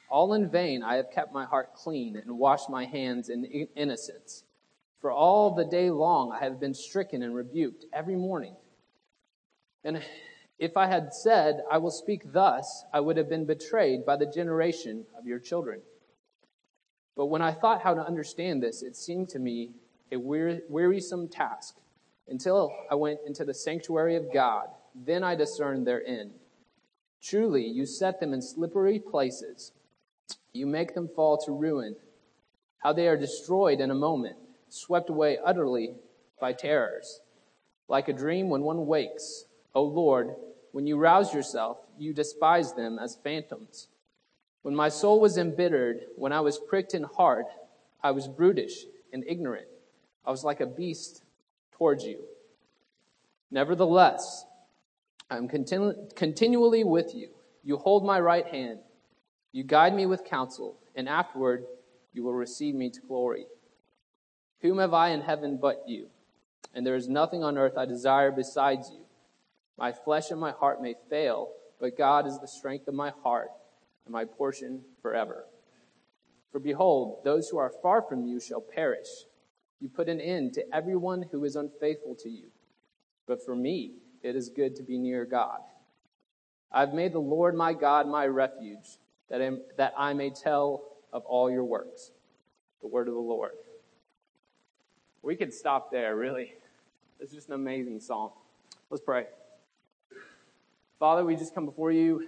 All in vain I have kept my heart clean and washed my hands in innocence. For all the day long I have been stricken and rebuked every morning. And if I had said, I will speak thus, I would have been betrayed by the generation of your children. But when I thought how to understand this, it seemed to me a wearisome task, until I went into the sanctuary of God. Then I discerned their end. Truly, you set them in slippery places. You make them fall to ruin. How they are destroyed in a moment, swept away utterly by terrors. Like a dream when one wakes, O Lord, when you rouse yourself, you despise them as phantoms. When my soul was embittered, when I was pricked in heart, I was brutish and ignorant. I was like a beast towards you. Nevertheless, I am continually with you. You hold my right hand. You guide me with counsel, and afterward you will receive me to glory. Whom have I in heaven but you? And there is nothing on earth I desire besides you. My flesh and my heart may fail, but God is the strength of my heart and my portion forever. For behold, those who are far from you shall perish. You put an end to everyone who is unfaithful to you. But for me, it is good to be near God. I have made the Lord my God my refuge, that I may tell of all your works. The word of the Lord. We could stop there, really. It's just an amazing psalm. Let's pray. Father, we just come before you.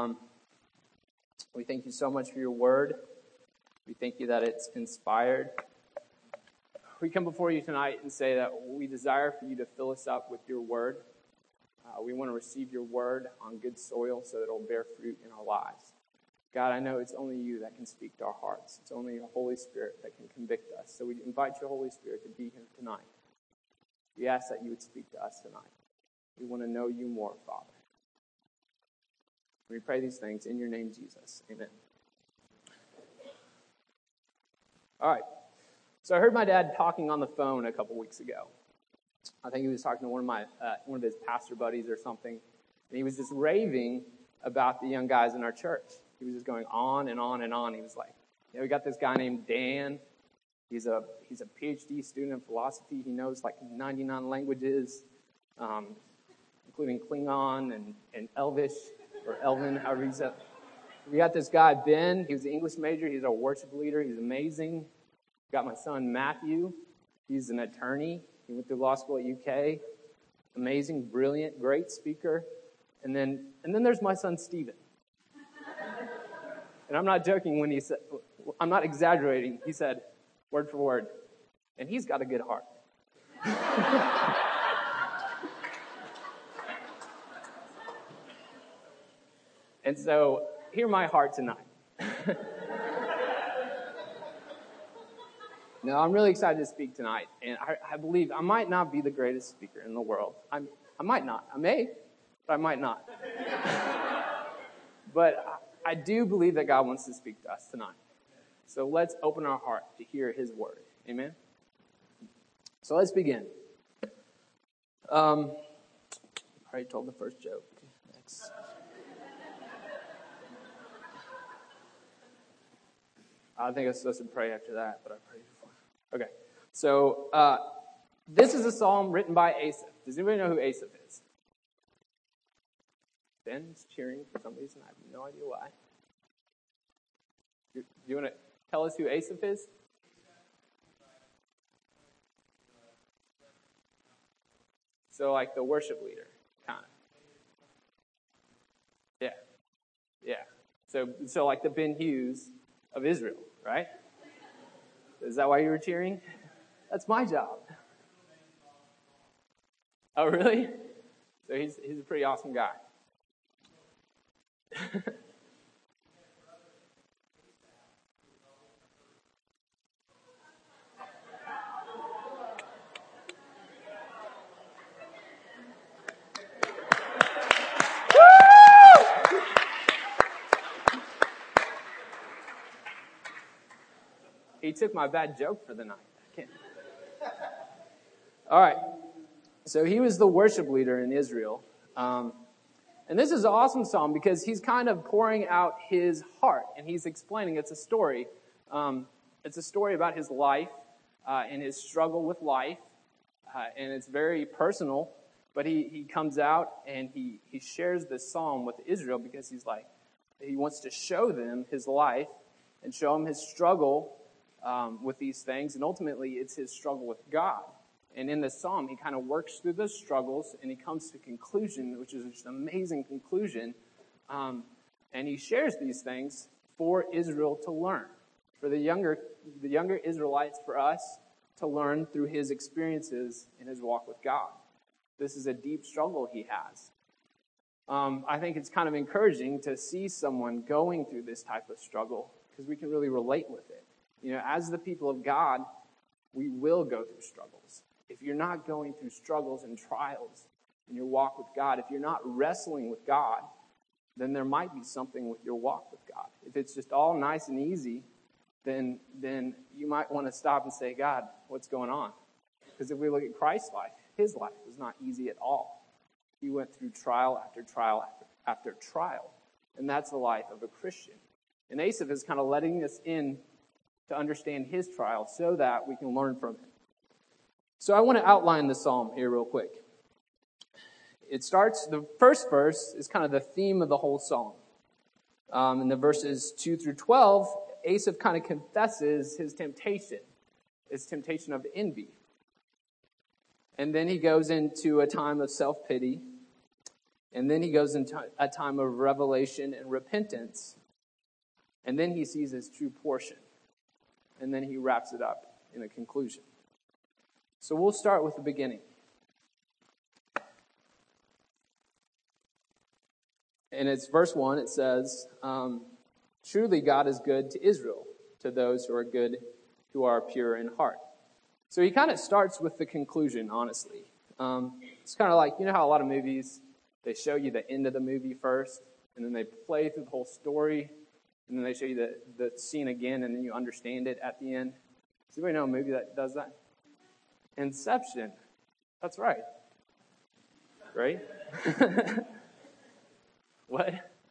We thank you so much for your word. We thank you that it's inspired. We come before you tonight and say that we desire for you to fill us up with your word. We want to receive your word on good soil so that it will bear fruit in our lives. God, I know it's only you that can speak to our hearts. It's only your Holy Spirit that can convict us. So we invite your Holy Spirit to be here tonight. We ask that you would speak to us tonight. We want to know you more, Father. We pray these things in your name, Jesus. Amen. All right. So I heard my dad talking on the phone a couple weeks ago. I think he was talking to one of his pastor buddies or something, and he was just raving about the young guys in our church. He was just going on and on and on. He was like, we got this guy named Dan. He's a PhD student in philosophy. He knows like 99 languages, including Klingon and Elvish, or Elven, however you say it. We got this guy, Ben. He was an English major. He's our worship leader. He's amazing. We got my son, Matthew. He's an attorney. He went through law school at UK. Amazing, brilliant, great speaker. And then there's my son, Stephen. And I'm not joking when he said, I'm not exaggerating. He said, word for word, and he's got a good heart. And so, hear my heart tonight. No, I'm really excited to speak tonight, and I believe I might not be the greatest speaker in the world. I might not. I may, but I might not. But I do believe that God wants to speak to us tonight. So let's open our heart to hear his word. Amen? So let's begin. I already told the first joke. Next. I think I'm supposed to pray after that, but I prayed before. Okay. So this is a psalm written by Asaph. Does anybody know who Asaph is? Ben's cheering for some reason. I have no idea why. Do you want to tell us who Asaph is? So like the worship leader, kind of. Yeah. So like the Ben Hughes of Israel, right? Is that why you were cheering? That's my job. Oh, really? So he's a pretty awesome guy. He took my bad joke for the night. All right. So he was the worship leader in Israel. And this is an awesome psalm because he's kind of pouring out his heart, and he's explaining it's a story. It's a story about his life and his struggle with life, and it's very personal. But he comes out and he shares this psalm with Israel because he wants to show them his life and show them his struggle with these things. And ultimately, it's his struggle with God. And in this psalm, he kind of works through those struggles and he comes to a conclusion, which is just an amazing conclusion. And he shares these things for Israel to learn, for the younger Israelites, for us to learn through his experiences in his walk with God. This is a deep struggle he has. I think it's kind of encouraging to see someone going through this type of struggle because we can really relate with it. As the people of God, we will go through struggles. If you're not going through struggles and trials in your walk with God, if you're not wrestling with God, then there might be something with your walk with God. If it's just all nice and easy, then you might want to stop and say, God, what's going on? Because if we look at Christ's life, his life was not easy at all. He went through trial after trial after trial. And that's the life of a Christian. And Asaph is kind of letting us in to understand his trial so that we can learn from it. So I want to outline the psalm here real quick. The first verse is kind of the theme of the whole psalm. In the verses 2 through 12, Asaph kind of confesses his temptation of envy. And then he goes into a time of self-pity. And then he goes into a time of revelation and repentance. And then he sees his true portion. And then he wraps it up in a conclusion. So we'll start with the beginning. And it's verse 1. It says, truly God is good to Israel, to those who are good, who are pure in heart. So he kind of starts with the conclusion, honestly. It's kind of like, how a lot of movies, they show you the end of the movie first, and then they play through the whole story, and then they show you the scene again, and then you understand it at the end. Does anybody know a movie that does that? Inception. That's right. Right? What?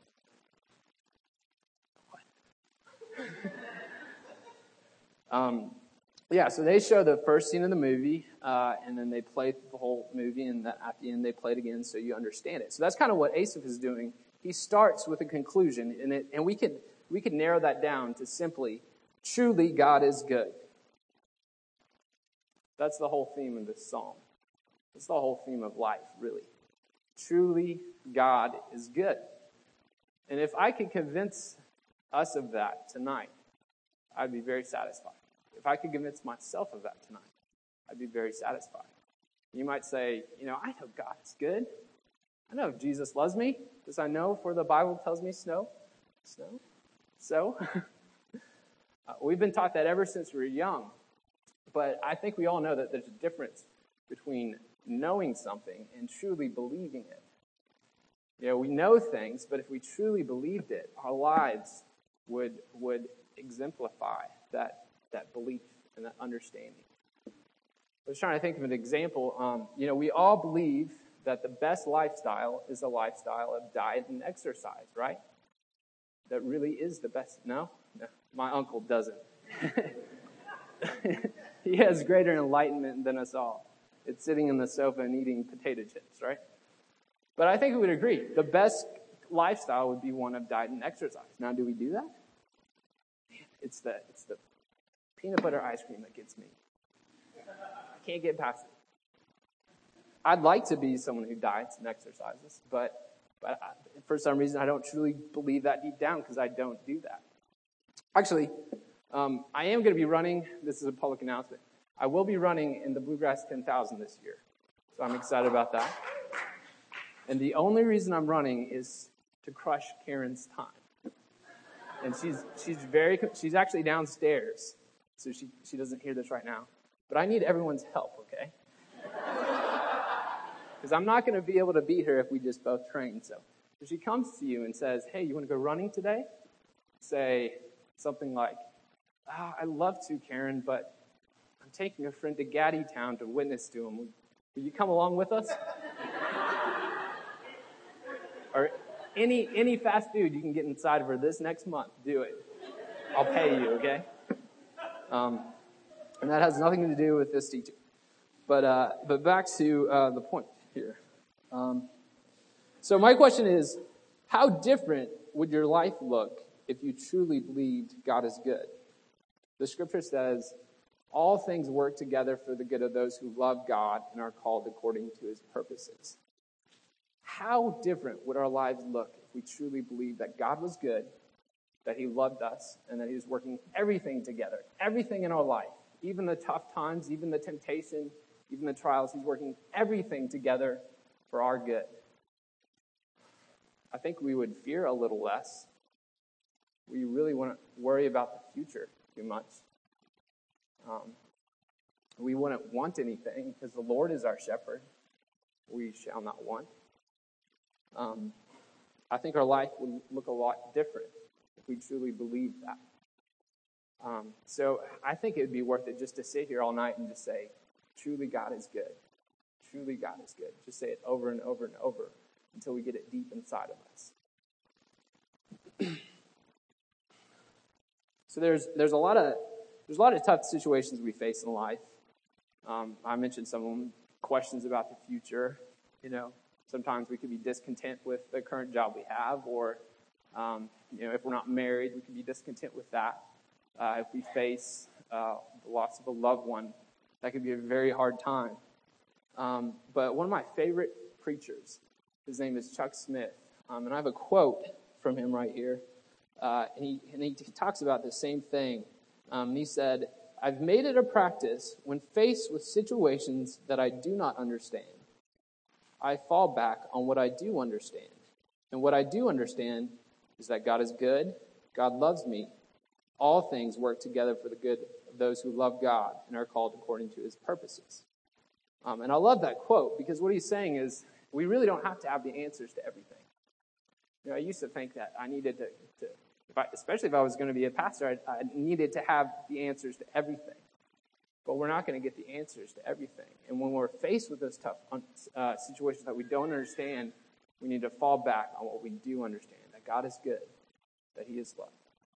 Yeah, so they show the first scene of the movie, and then they play the whole movie, and at the end they play it again so you understand it. So that's kind of what Asaph is doing. He starts with a conclusion, and we could narrow that down to simply, truly God is good. That's the whole theme of this psalm. That's the whole theme of life, really. Truly God is good. And if I could convince us of that tonight, I'd be very satisfied. If I could convince myself of that tonight, I'd be very satisfied. You might say, I know God is good. I know Jesus loves me. Because I know, for the Bible tells me so. We've been taught that ever since we were young. But I think we all know that there's a difference between knowing something and truly believing it. We know things, but if we truly believed it, our lives would exemplify that belief and that understanding. I was trying to think of an example. We all believe that the best lifestyle is a lifestyle of diet and exercise, right? That really is the best. No? My uncle doesn't. He has greater enlightenment than us all. It's sitting in the sofa and eating potato chips, right? But I think we would agree. The best lifestyle would be one of diet and exercise. Now, do we do that? Man, it's the peanut butter ice cream that gets me. I can't get past it. I'd like to be someone who diets and exercises, but for some reason I don't truly believe that deep down because I don't do that. Actually, I am going to be running. This is a public announcement. I will be running in the Bluegrass 10,000 this year, so I'm excited about that. And the only reason I'm running is to crush Karen's time. And she's actually downstairs, so she doesn't hear this right now. But I need everyone's help, okay? Because I'm not going to be able to beat her if we just both train. So if she comes to you and says, hey, you want to go running today? Say something like, I'd love to, Karen, but I'm taking a friend to Gaddy Town to witness to him. Will you come along with us? or any fast food you can get inside for this next month, do it. I'll pay you, okay? And that has nothing to do with this teaching. But back to the point here. So my question is, how different would your life look if you truly believed God is good? The scripture says, all things work together for the good of those who love God and are called according to his purposes. How different would our lives look if we truly believed that God was good, that he loved us, and that he was working everything together, everything in our life, even the tough times, even the temptation, even the trials, he's working everything together for our good. I think we would fear a little less. We really wouldn't worry about the future too much. We wouldn't want anything because the Lord is our shepherd. We shall not want. I think our life would look a lot different if we truly believed that. So I think it would be worth it just to sit here all night and just say, truly God is good. Truly God is good. Just say it over and over and over until we get it deep inside of us. So there's a lot of tough situations we face in life. I mentioned some of them, questions about the future. Sometimes we could be discontent with the current job we have, or if we're not married, we could be discontent with that. If we face the loss of a loved one, that could be a very hard time. But one of my favorite preachers, his name is Chuck Smith, and I have a quote from him right here. And he talks about the same thing. He said, I've made it a practice when faced with situations that I do not understand. I fall back on what I do understand. And what I do understand is that God is good, God loves me. All things work together for the good of those who love God and are called according to his purposes. And I love that quote because what he's saying is we really don't have to have the answers to everything. I used to think that I needed to especially if I was going to be a pastor, I needed to have the answers to everything. But we're not going to get the answers to everything. And when we're faced with those tough situations that we don't understand, we need to fall back on what we do understand, that God is good, that he is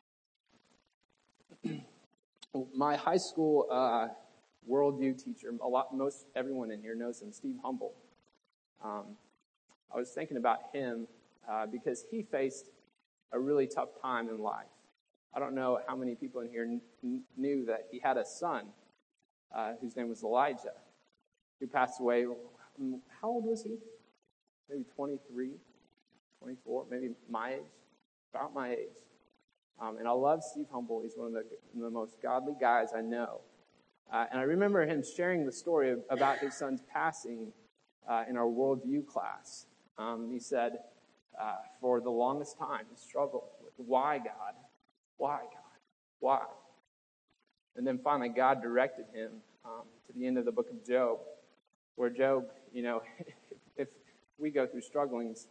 love. My high school worldview teacher, most everyone in here knows him, Steve Humble. I was thinking about him because he faced a really tough time in life. I don't know how many people in here knew that he had a son whose name was Elijah, who passed away. How old was he? Maybe 23, 24, maybe my age, about my age. And I love Steve Humble. He's one of the most godly guys I know. And I remember him sharing the story about his son's passing in our worldview class. He said, for the longest time, he struggled with why God? Why God? Why? And then finally, God directed him to the end of the book of Job, where Job, if we go through struggles,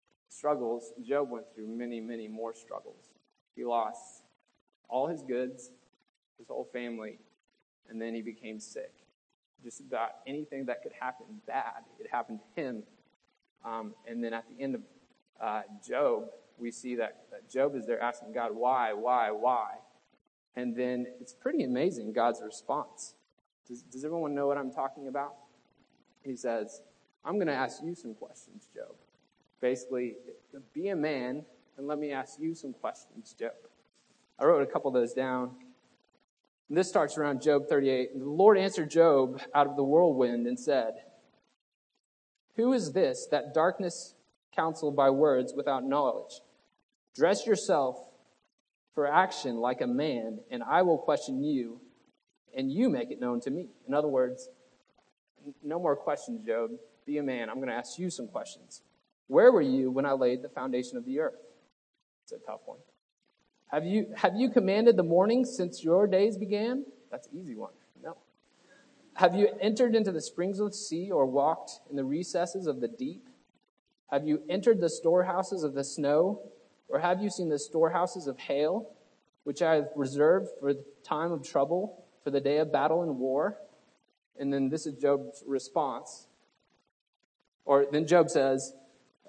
Job went through many, many more struggles. He lost all his goods, his whole family, and then he became sick. Just about anything that could happen bad, it happened to him. And then at the end of Job, we see that Job is there asking God, why? And then it's pretty amazing, God's response. Does everyone know what I'm talking about? He says, I'm going to ask you some questions, Job. Basically, be a man and let me ask you some questions, Job. I wrote a couple of those down. And this starts around Job 38. And the Lord answered Job out of the whirlwind and said, who is this that darkness counseled by words without knowledge? Dress yourself for action like a man, and I will question you, and you make it known to me. In other words, no more questions, Job. Be a man. I'm going to ask you some questions. Where were you when I laid the foundation of the earth? It's a tough one. Have you commanded the morning since your days began? That's an easy one. No. Have you entered into the springs of the sea or walked in the recesses of the deep? Have you entered the storehouses of the snow? Or have you seen the storehouses of hail, which I have reserved for the time of trouble, for the day of battle and war? And then this is Job's response. Or then Job says,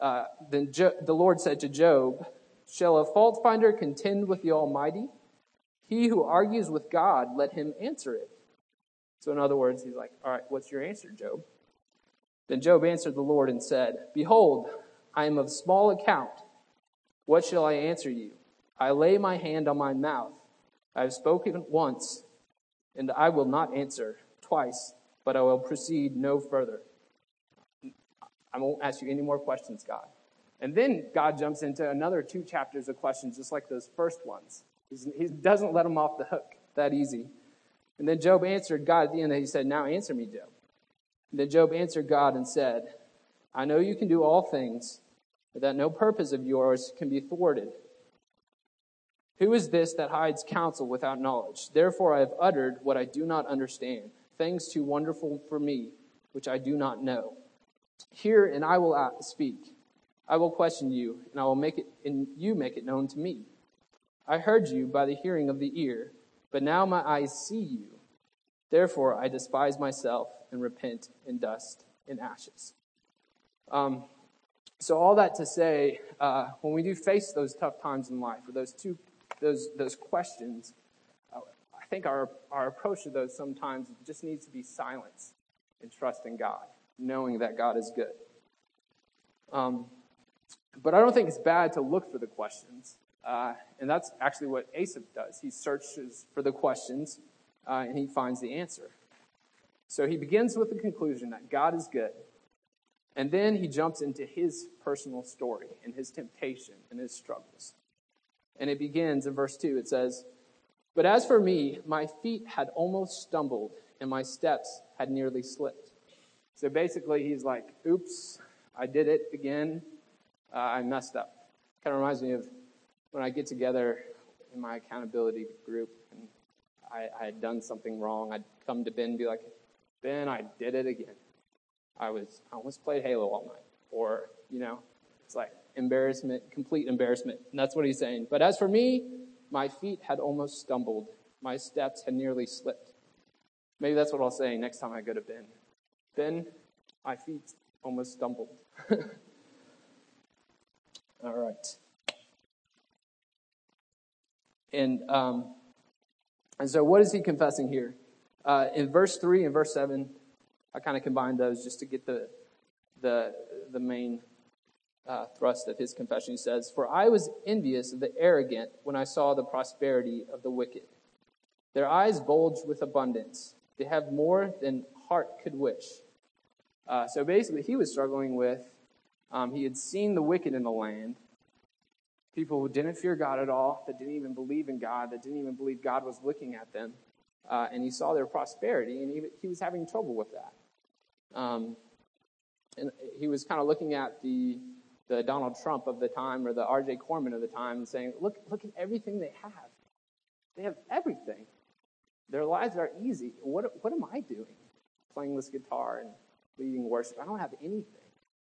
the Lord said to Job, "Shall a fault finder contend with the Almighty? He who argues with God, let him answer it." So in other words, he's like, all right, what's your answer, Job? Then Job answered the Lord and said, "Behold, I am of small account. What shall I answer you? I lay my hand on my mouth. I have spoken once, and I will not answer twice, but I will proceed no further." I won't ask you any more questions, God. And then God jumps into another 2 chapters of questions, just like those first ones. He doesn't let them off the hook that easy. And then Job answered God at the end, and he said, "Now answer me, Job." And then Job answered God and said, "I know you can do all things, but that no purpose of yours can be thwarted. Who is this that hides counsel without knowledge? Therefore I have uttered what I do not understand, things too wonderful for me, which I do not know. Hear, and I will speak. I will question you, and I will make it, and you make it known to me. I heard you by the hearing of the ear, but now my eyes see you. Therefore I despise myself and repent in dust and ashes." So all that to say, when we do face those tough times in life, or those questions, I think our approach to those sometimes just needs to be silence and trust in God, knowing that God is good. But I don't think it's bad to look for the questions. And that's actually what Asaph does. He searches for the questions, and he finds the answer. So he begins with the conclusion that God is good. And then he jumps into his personal story and his temptation and his struggles. And it begins in verse 2. It says, "But as for me, my feet had almost stumbled, and my steps had nearly slipped." So basically, he's like, oops, I did it again. I messed up. Kind of reminds me of when I get together in my accountability group, and I had done something wrong. I'd come to Ben and be like, "Ben, I did it again. I almost played Halo all night." Or, it's like embarrassment, complete embarrassment. And that's what he's saying. "But as for me, my feet had almost stumbled. My steps had nearly slipped." Maybe that's what I'll say next time I go to Ben. "Ben, my feet almost stumbled." All right. And so what is he confessing here? In verse 3 and verse 7, I kind of combined those just to get the main thrust of his confession. He says, "For I was envious of the arrogant when I saw the prosperity of the wicked. Their eyes bulge with abundance. They have more than heart could wish." So basically, he was struggling with, he had seen the wicked in the land, people who didn't fear God at all, that didn't even believe in God, that didn't even believe God was looking at them. And he saw their prosperity, and he was having trouble with that. And he was kind of looking at the Donald Trump of the time, or the R.J. Corman of the time, and saying, look at everything they have. They have everything. Their lives are easy. What am I doing? Playing this guitar and leading worship. I don't have anything.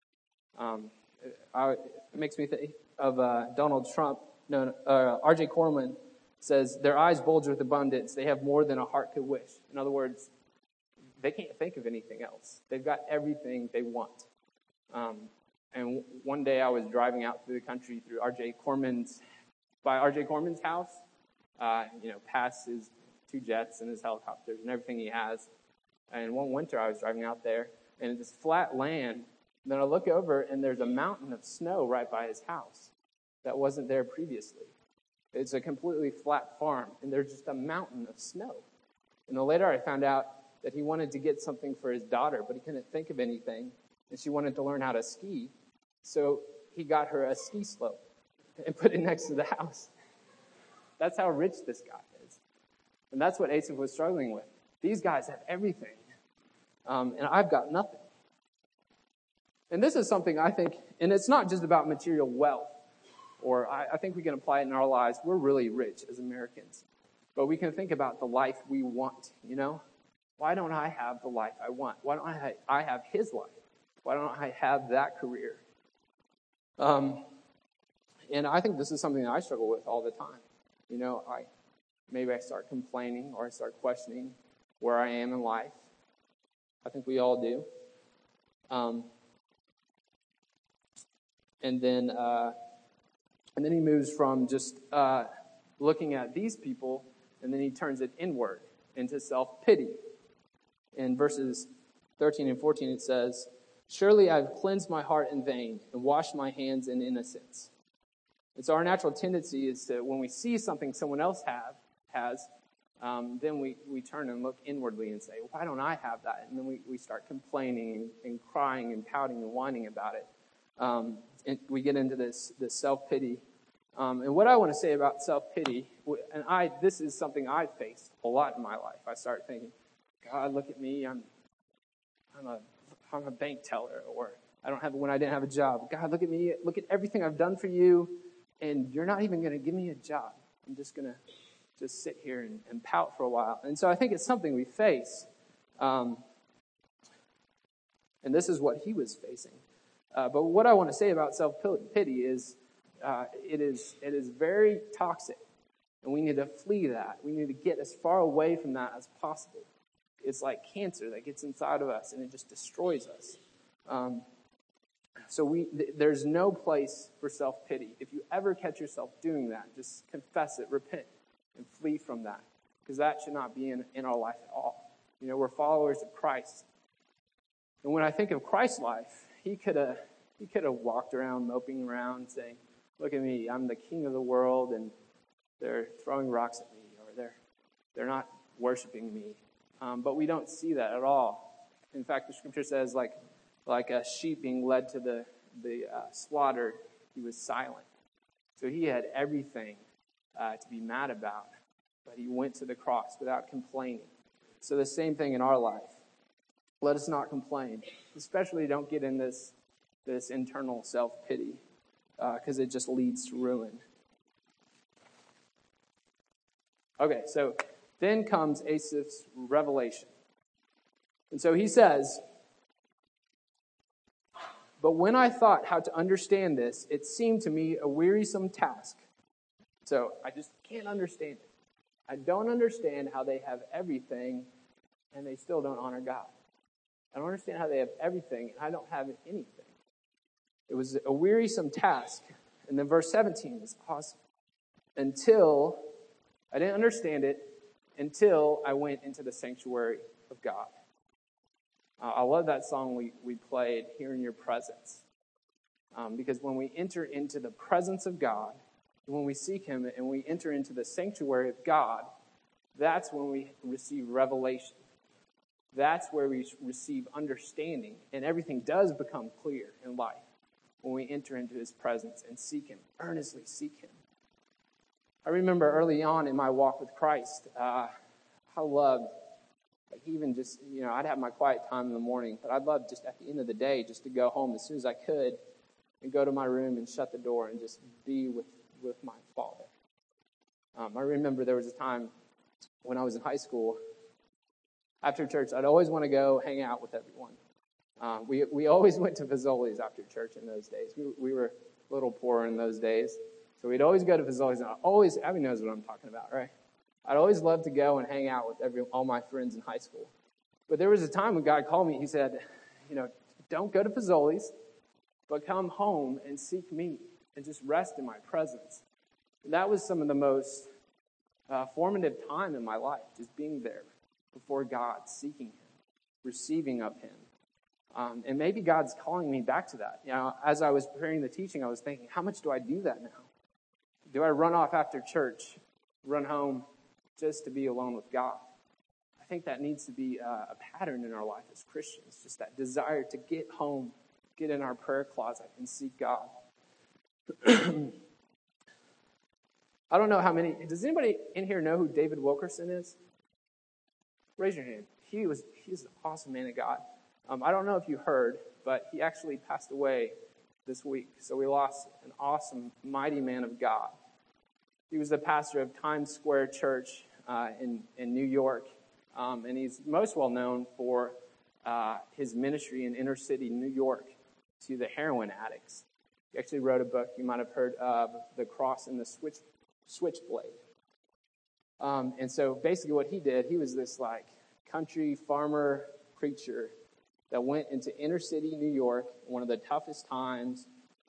It makes me think of Donald Trump. R.J. Corman says, "Their eyes bulge with abundance. They have more than a heart could wish." In other words, they can't think of anything else. They've got everything they want. And one day I was driving out through the country by R.J. Corman's house, past his 2 jets and his helicopters and everything he has. And one winter I was driving out there, and it's flat land. And then I look over, and there's a mountain of snow right by his house that wasn't there previously. It's a completely flat farm, and there's just a mountain of snow. And then later I found out that he wanted to get something for his daughter, but he couldn't think of anything, and she wanted to learn how to ski. So he got her a ski slope and put it next to the house. That's how rich this guy is. And that's what Asaph was struggling with. These guys have everything, and I've got nothing. And this is something I think, and it's not just about material wealth, or I think we can apply it in our lives. We're really rich as Americans, but we can think about the life we want, Why don't I have the life I want? Why don't I have his life? Why don't I have that career? And I think this is something that I struggle with all the time. Maybe I start complaining, or I start questioning where I am in life. I think we all do. And then he moves from just looking at these people, and then he turns it inward into self-pity. In verses 13 and 14, it says, "Surely I've cleansed my heart in vain and washed my hands in innocence." And so our natural tendency is to, when we see something someone else has, then we turn and look inwardly and say, why don't I have that? And then we start complaining and crying and pouting and whining about it. And we get into this self-pity. And what I want to say about self-pity, and this is something I've faced a lot in my life. I start thinking, God, look at me. I'm a bank teller, or when I didn't have a job. God, look at me. Look at everything I've done for you, and you're not even going to give me a job. I'm just going to just sit here and pout for a while. And so I think it's something we face. And this is what he was facing. But what I want to say about self-pity is it is very toxic, and we need to flee that. We need to get as far away from that as possible. It's like cancer that gets inside of us, and it just destroys us. So there's no place for self-pity. If you ever catch yourself doing that, just confess it, repent, and flee from that, because that should not be in our life at all. We're followers of Christ. And when I think of Christ's life, he could have walked around, moping around, saying, look at me, I'm the king of the world, and they're throwing rocks at me, or they're not worshiping me. But we don't see that at all. In fact, the scripture says, like a sheep being led to the slaughter, he was silent. So he had everything to be mad about, but he went to the cross without complaining. So the same thing in our life. Let us not complain. Especially don't get in this internal self-pity, because it just leads to ruin. Okay, so then comes Asaph's revelation. And so he says, "But when I thought how to understand this, it seemed to me a wearisome task." So I just can't understand it. I don't understand how they have everything and they still don't honor God. I don't understand how they have everything and I don't have anything. It was a wearisome task. And then verse 17 is awesome. Until I didn't understand it until I went into the sanctuary of God. I love that song we played, "Here in Your Presence." Because when we enter into the presence of God, when we seek him and we enter into the sanctuary of God, that's when we receive revelation. That's where we receive understanding. And everything does become clear in life when we enter into his presence and seek him, earnestly seek him. I remember early on in my walk with Christ, I loved, even just, I'd have my quiet time in the morning, but I'd love just at the end of the day just to go home as soon as I could and go to my room and shut the door and just be with my Father. I remember there was a time when I was in high school, after church, I'd always want to go hang out with everyone. We always went to Fazoli's after church in those days. We were a little poorer in those days, so we'd always go to Fazoli's. And Abby knows what I'm talking about, right? I'd always love to go and hang out with all my friends in high school. But there was a time when God called me. He said, don't go to Fazoli's, but come home and seek me and just rest in my presence. And that was some of the most formative time in my life, just being there before God, seeking him, receiving of him. And maybe God's calling me back to that. As I was preparing the teaching, I was thinking, how much do I do that now? Do I run off after church, run home just to be alone with God? I think that needs to be a pattern in our life as Christians, just that desire to get home, get in our prayer closet, and seek God. I don't know how many. Does anybody in here know who David Wilkerson is? Raise your hand. He's an awesome man of God. I don't know if you heard, but he actually passed away this week. So we lost an awesome, mighty man of God. He was the pastor of Times Square Church in New York, and he's most well known for his ministry in inner city New York to the heroin addicts. He actually wrote a book you might have heard of, The Cross and the Switchblade. And so basically what he did, he was this country farmer preacher that went into inner city New York, one of the toughest times,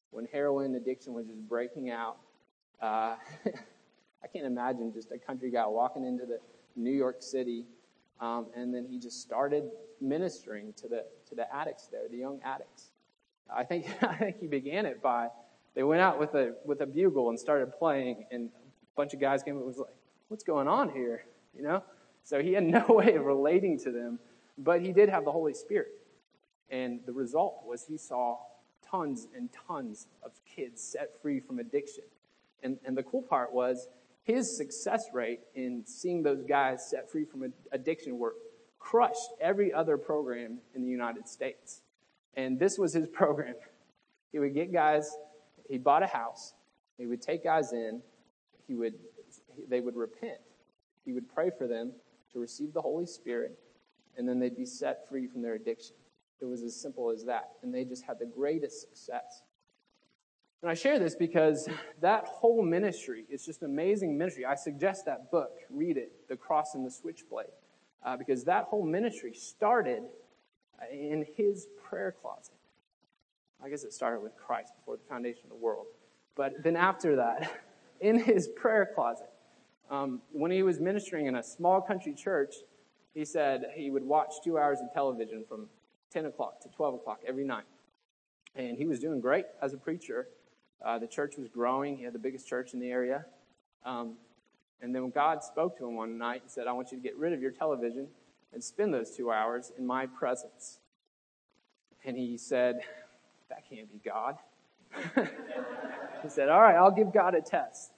when heroin addiction was just breaking out. I can't imagine just a country guy walking into the New York City, and then he just started ministering to the addicts there, the young addicts. I think he began it by, they went out with a bugle and started playing, and a bunch of guys came and was like, "What's going on here?" You know? So he had no way of relating to them, but he did have the Holy Spirit. And the result was he saw tons and tons of kids set free from addiction. And the cool part was his success rate in seeing those guys set free from addiction crushed every other program in the United States. And this was his program. He would get guys, he bought a house, he would take guys in, they would repent. He would pray for them to receive the Holy Spirit, and then they'd be set free from their addiction. It was as simple as that. And they just had the greatest success. And I share this because that whole ministry is just an amazing ministry. I suggest that book. Read it, The Cross and the Switchblade. Because that whole ministry started in his prayer closet. I guess it started with Christ before the foundation of the world. But then after that, in his prayer closet, when he was ministering in a small country church, he said he would watch 2 hours of television from 10 o'clock to 12 o'clock every night. And he was doing great as a preacher. The church was growing. He had the biggest church in the area. And then when God spoke to him one night, he said, "I want you to get rid of your television and spend those 2 hours in my presence." And he said, "That can't be God." He said, "All right, I'll give God a test.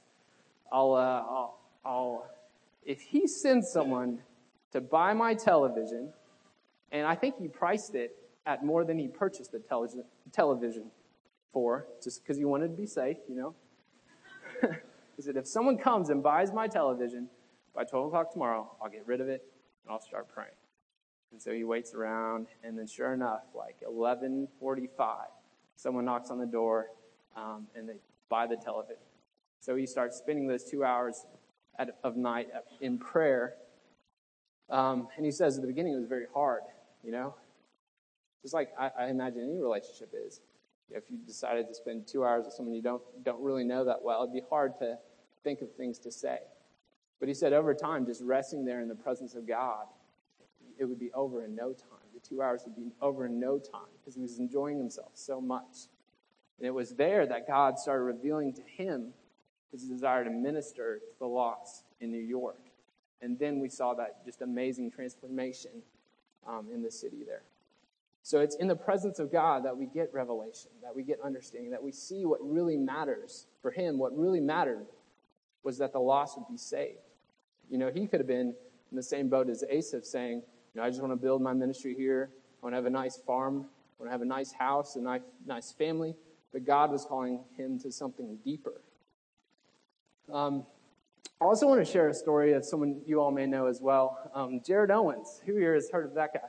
If he sends someone to buy my television," and I think he priced it at more than he purchased the television for, just because he wanted to be safe, you know. He said, "If someone comes and buys my television by 12 o'clock tomorrow, I'll get rid of it and I'll start praying." And so he waits around, and then sure enough, like 11:45, someone knocks on the door, and they buy the television. So he starts spending those 2 hours of night in prayer. And he says at the beginning it was very hard, you know. Just like I imagine any relationship is. If you decided to spend 2 hours with someone you don't really know that well, it'd be hard to think of things to say. But he said over time, just resting there in the presence of God, it would be over in no time. The 2 hours would be over in no time because he was enjoying himself so much. And it was there that God started revealing to him his desire to minister to the lost in New York. And then we saw that just amazing transformation in the city there. So it's in the presence of God that we get revelation, that we get understanding, that we see what really matters for him. What really mattered was that the lost would be saved. You know, he could have been in the same boat as Asaph saying, "I just want to build my ministry here. I want to have a nice farm. I want to have a nice house, a nice family." But God was calling him to something deeper. I also want to share a story of someone you all may know as well. Jared Owens. Who here has heard of that guy?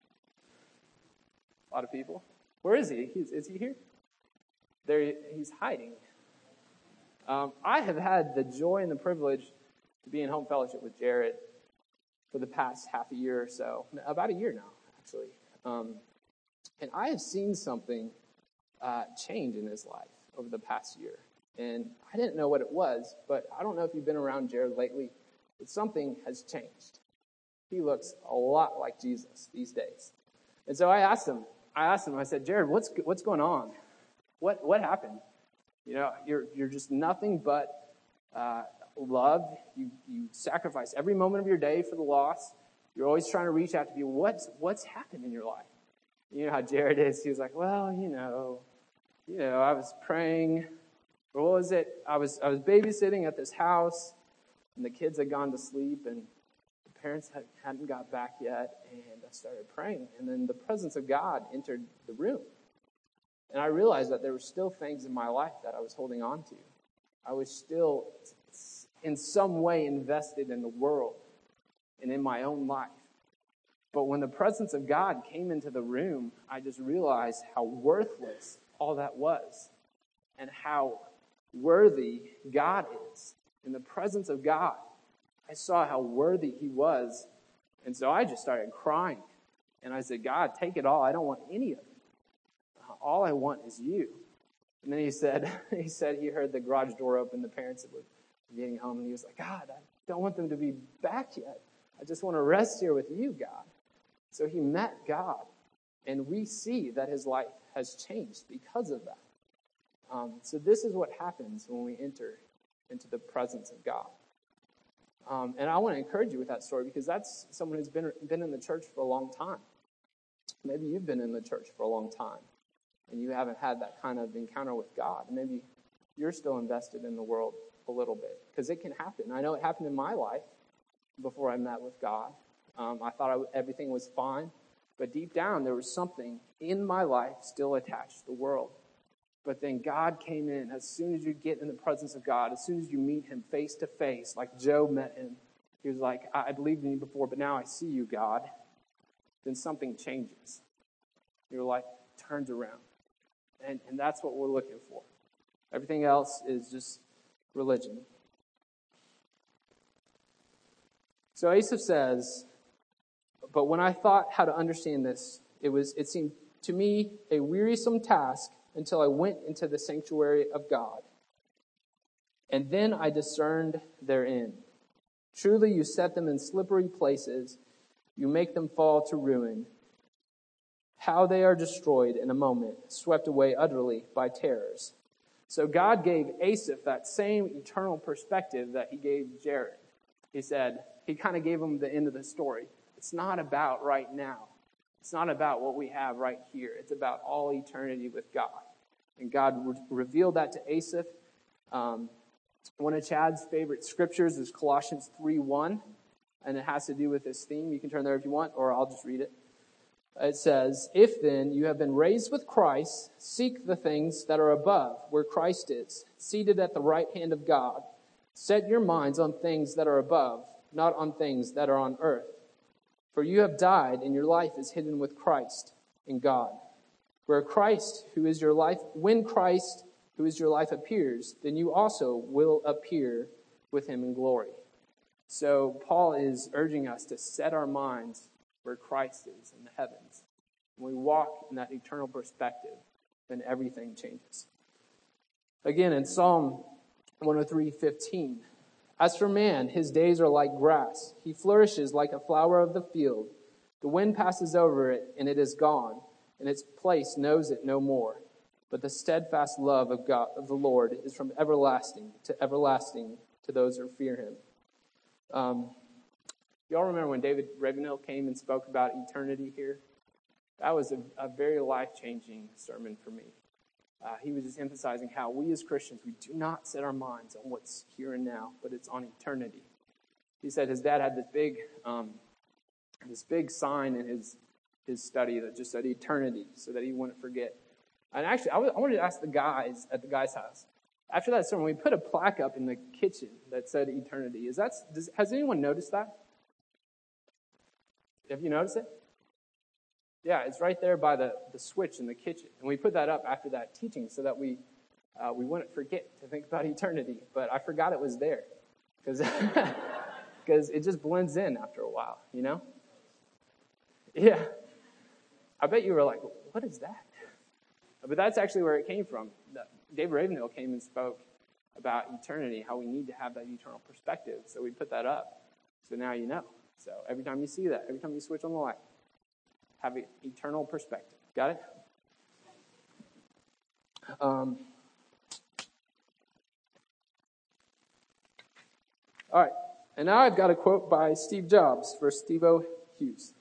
A lot of people. Where is he? Is he here? There, he's hiding. I have had the joy and the privilege to be in home fellowship with Jared for the past half a year or so. About a year now, actually. And I have seen something change in his life over the past year. And I didn't know what it was, but I don't know if you've been around Jared lately, but something has changed. He looks a lot like Jesus these days. And so I asked him, I said, "Jared, what's going on? What happened? You know, you're just nothing but love. You sacrifice every moment of your day for the lost. You're always trying to reach out to people. What's happened in your life?" You know how Jared is. He was like, "Well, you know, I was praying. Or what was it? I was babysitting at this house, and the kids had gone to sleep, and the parents hadn't got back yet, and I started praying. And then the presence of God entered the room. And I realized that there were still things in my life that I was holding on to. I was still in some way invested in the world and in my own life. But when the presence of God came into the room, I just realized how worthless all that was and how worthy God is. In the presence of God, I saw how worthy he was. And so I just started crying. And I said, "God, take it all. I don't want any of it. All I want is you." And then he said he heard the garage door open, the parents were getting home, and he was like, God, I don't want them to be back yet. I just want to rest here with you, God. So he met God, and we see that his life has changed because of that. So this is what happens when we enter into the presence of God. And I want to encourage you with that story because that's someone who's been in the church for a long time. Maybe you've been in the church for a long time, and you haven't had that kind of encounter with God. Maybe you're still invested in the world a little bit, because it can happen. I know it happened in my life before I met with God. I thought everything was fine, but deep down there was something in my life still attached to the world. But then God came in. As soon as you get in the presence of God, as soon as you meet him face to face, like Job met him, he was like, I believed in you before, but now I see you, God. Then something changes. Your life turns around. And that's what we're looking for. Everything else is just religion. So Asaph says, but when I thought how to understand this, it seemed to me a wearisome task until I went into the sanctuary of God. And then I discerned their end. Truly you set them in slippery places. You make them fall to ruin. How they are destroyed in a moment, swept away utterly by terrors. So God gave Asaph that same eternal perspective that he gave Jared. He kind of gave him the end of the story. It's not about right now. It's not about what we have right here. It's about all eternity with God. And God revealed that to Asaph. One of Chad's favorite scriptures is Colossians 3:1, and it has to do with this theme. You can turn there if you want, or I'll just read it. It says, if then you have been raised with Christ, seek the things that are above, where Christ is, seated at the right hand of God. Set your minds on things that are above, not on things that are on earth. For you have died, and your life is hidden with Christ in God. When Christ, who is your life, appears, then you also will appear with him in glory. So Paul is urging us to set our minds where Christ is in the heavens. When we walk in that eternal perspective, then everything changes. Again, in Psalm 103:15, as for man, his days are like grass. He flourishes like a flower of the field. The wind passes over it, and it is gone, and its place knows it no more. But the steadfast love of God, of the Lord, is from everlasting to those who fear him. Y'all remember when David Ravenhill came and spoke about eternity here? That was a very life-changing sermon for me. He was just emphasizing how we as Christians, we do not set our minds on what's here and now, but it's on eternity. He said his dad had this big sign in his study that just said eternity, so that he wouldn't forget. And actually, I wanted to ask the guys at the guy's house. After that sermon, we put a plaque up in the kitchen that said eternity. Has anyone noticed that? Have you noticed it? Yeah, it's right there by the switch in the kitchen. And we put that up after that teaching so that we wouldn't forget to think about eternity. But I forgot it was there because it just blends in after a while, you know? Yeah. I bet you were like, what is that? But that's actually where it came from. David Ravenhill came and spoke about eternity, how we need to have that eternal perspective. So we put that up. So now you know. So every time you see that, every time you switch on the light, have an eternal perspective. Got it? All right. And now I've got a quote by Steve Jobs for Steve-O Hughes.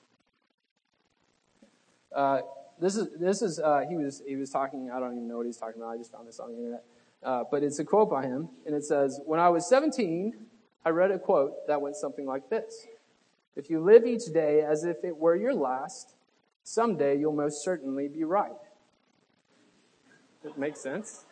He was talking, I don't even know what he's talking about. I just found this on the internet. But it's a quote by him. And it says, when I was 17, I read a quote that went something like this. If you live each day as if it were your last, someday you'll most certainly be right. It makes sense.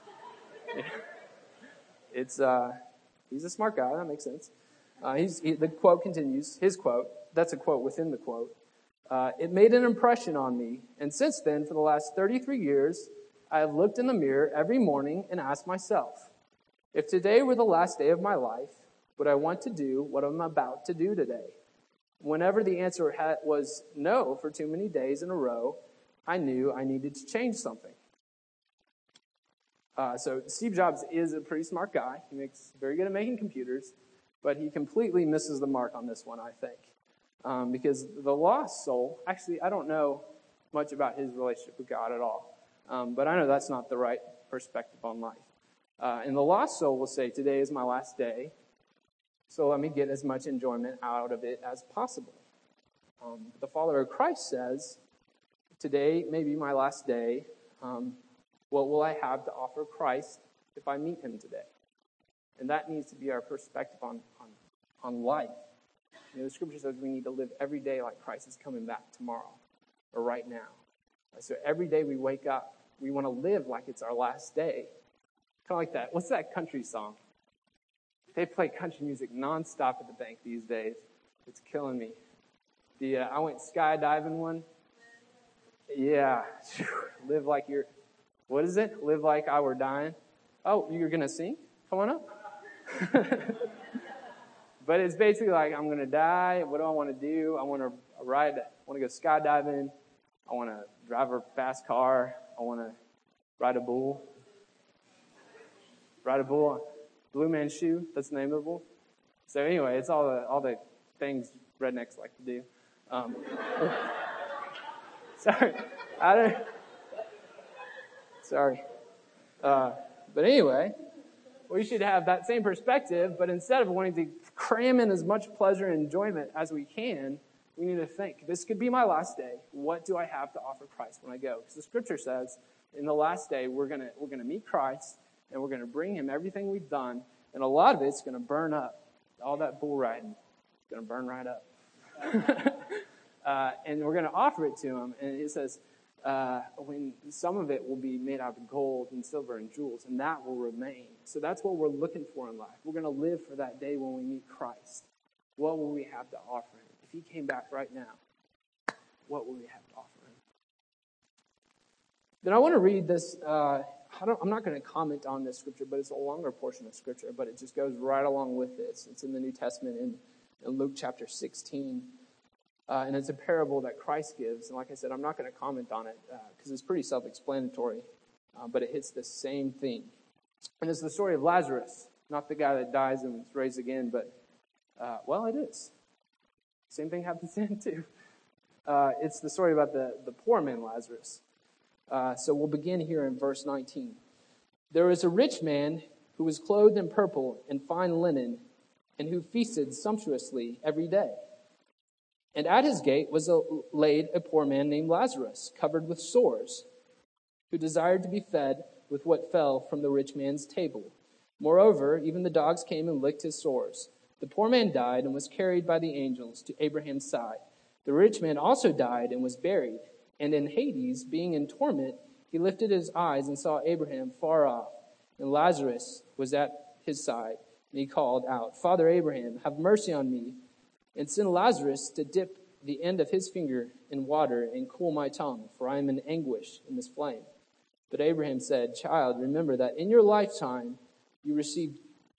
He's a smart guy. That makes sense. The quote continues. His quote, that's a quote within the quote. It made an impression on me. And since then, for the last 33 years, I have looked in the mirror every morning and asked myself, if today were the last day of my life, would I want to do what I'm about to do today? Whenever the answer was no for too many days in a row, I knew I needed to change something. So Steve Jobs is a pretty smart guy. He makes very good at making computers, but he completely misses the mark on this one, I think. Because the lost soul, actually, I don't know much about his relationship with God at all. But I know that's not the right perspective on life. And the lost soul will say, today is my last day, so let me get as much enjoyment out of it as possible. The follower of Christ says, today may be my last day. What will I have to offer Christ if I meet him today? And that needs to be our perspective on life. You know, the scripture says we need to live every day like Christ is coming back tomorrow or right now. So every day we wake up, we want to live like it's our last day. Kind of like that. What's that country song? They play country music nonstop at the bank these days. It's killing me. I went skydiving one. Yeah. Live like you're... What is it? Live like I were dying. Oh, you're going to sing? Come on up. But it's basically like, I'm going to die. What do I want to do? I want to go skydiving. I want to drive a fast car. I want to ride a bull. Blue Man Shoe. That's the name of the bull. So anyway, it's all the things rednecks like to do. Sorry. But anyway, we should have that same perspective, but instead of wanting to cram in as much pleasure and enjoyment as we can, we need to think, this could be my last day. What do I have to offer Christ when I go? Because the scripture says, in the last day, we're gonna meet Christ, and we're gonna bring him everything we've done, and a lot of it's gonna burn up. All that bull riding is gonna burn right up. And we're gonna offer it to him, and it says, when some of it will be made out of gold and silver and jewels, and that will remain. So that's what we're looking for in life. We're going to live for that day when we meet Christ. What will we have to offer him? If he came back right now, what will we have to offer him? Then I want to read this. I'm not going to comment on this scripture, but it's a longer portion of scripture, but it just goes right along with this. It's in the New Testament in Luke chapter 16. And it's a parable that Christ gives. And like I said, I'm not going to comment on it because it's pretty self-explanatory. But it hits the same thing. And it's the story of Lazarus. Not the guy that dies and is raised again, but, well, it is. Same thing happens then, too. It's the story about the poor man Lazarus. So we'll begin here in verse 19. There was a rich man who was clothed in purple and fine linen, and who feasted sumptuously every day. And at his gate was laid a poor man named Lazarus, covered with sores, who desired to be fed with what fell from the rich man's table. Moreover, even the dogs came and licked his sores. The poor man died and was carried by the angels to Abraham's side. The rich man also died and was buried. And in Hades, being in torment, he lifted his eyes and saw Abraham far off, and Lazarus was at his side. And he called out, Father Abraham, have mercy on me, and send Lazarus to dip the end of his finger in water and cool my tongue, for I am in anguish in this flame. But Abraham said, Child, remember that you in your lifetime received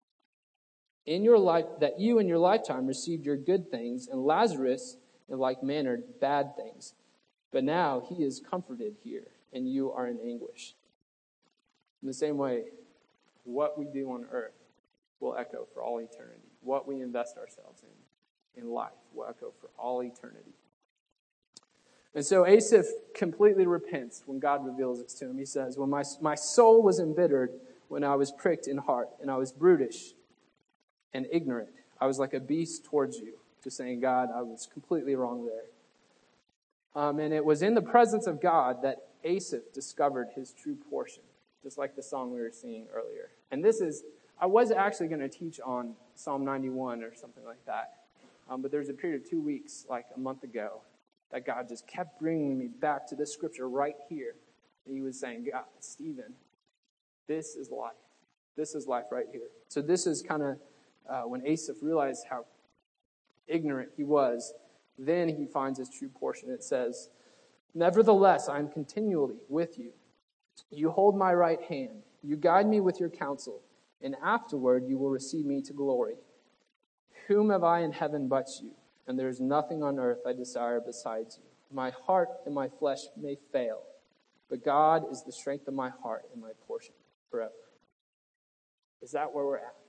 your good things, and Lazarus in like manner bad things. But now he is comforted here, and you are in anguish. In the same way, what we do on earth will echo for all eternity. What we invest ourselves in life will echo for all eternity. And so Asaph completely repents when God reveals this to him. He says, when my soul was embittered, when I was pricked in heart, and I was brutish and ignorant, I was like a beast towards you. Just saying, God, I was completely wrong there. And it was in the presence of God that Asaph discovered his true portion, just like the song we were singing earlier. And I was actually going to teach on Psalm 91 or something like that. But there was a period of 2 weeks, like a month ago, that God just kept bringing me back to this scripture right here. And he was saying, God, Stephen, this is life. This is life right here. So this is kind of when Asaph realized how ignorant he was, then he finds his true portion. It says, Nevertheless, I am continually with you. You hold my right hand. You guide me with your counsel, and afterward you will receive me to glory. Whom have I in heaven but you? And there is nothing on earth I desire besides you. My heart and my flesh may fail, but God is the strength of my heart and my portion. forever. Is that where we're at?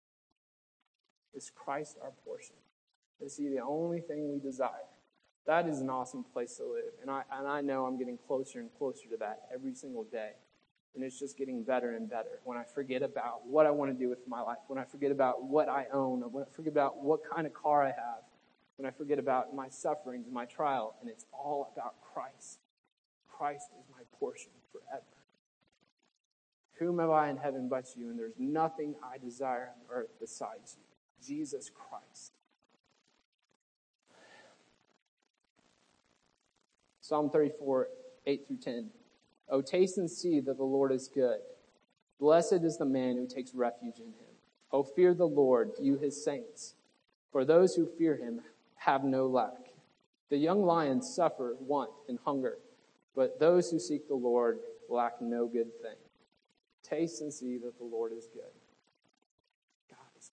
Is Christ our portion? Is he the only thing we desire? That is an awesome place to live. And I know I'm getting closer and closer to that every single day. And it's just getting better and better. When I forget about what I want to do with my life, when I forget about what I own, or when I forget about what kind of car I have, when I forget about my sufferings and my trial, and it's all about Christ. Christ is my portion forever. Whom have I in heaven but you? And there's nothing I desire on earth besides you. Jesus Christ. Psalm 34, 8 through 10. Oh, taste and see that the Lord is good. Blessed is the man who takes refuge in him. Oh, fear the Lord, you his saints. For those who fear him have no lack. The young lions suffer want and hunger, but those who seek the Lord lack no good thing. Taste and see that the Lord is good. God is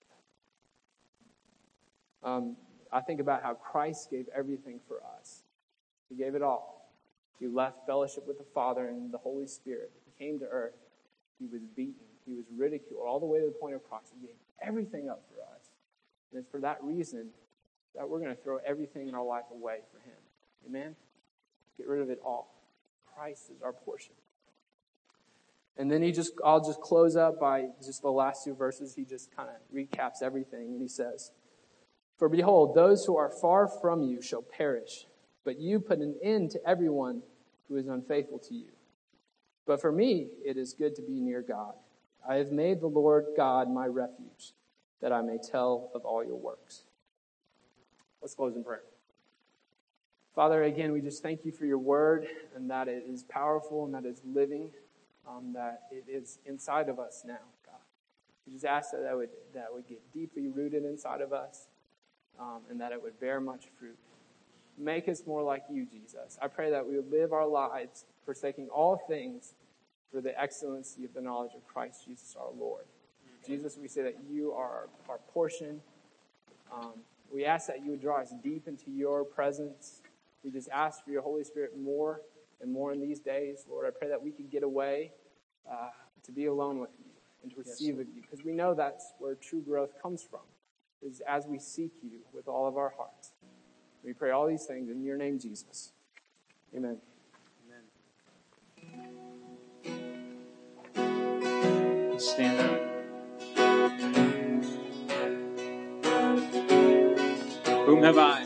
good. I think about how Christ gave everything for us. He gave it all. He left fellowship with the Father and the Holy Spirit. He came to earth. He was beaten. He was ridiculed all the way to the point of cross. He gave everything up for us. And it's for that reason that we're going to throw everything in our life away for him. Amen? Get rid of it all. Christ is our portion. And then I'll just close up by just the last two verses. He just kind of recaps everything. And he says, For behold, those who are far from you shall perish. But you put an end to everyone who is unfaithful to you. But for me, it is good to be near God. I have made the Lord God my refuge, that I may tell of all your works. Let's close in prayer. Father, again, we just thank you for your word, and that it is powerful and that it's living, that it is inside of us now, God. We just ask that would get deeply rooted inside of us, and that it would bear much fruit. Make us more like you, Jesus. I pray that we would live our lives forsaking all things for the excellency of the knowledge of Christ Jesus our Lord. Jesus, we say that you are our portion. We ask that you would draw us deep into your presence. We just ask for your Holy Spirit more and more in these days. Lord, I pray that we could get away to be alone with you and to receive of you, because we know that's where true growth comes from, is as we seek you with all of our hearts. We pray all these things in your name, Jesus. Amen. Amen. Stand up. Whom have I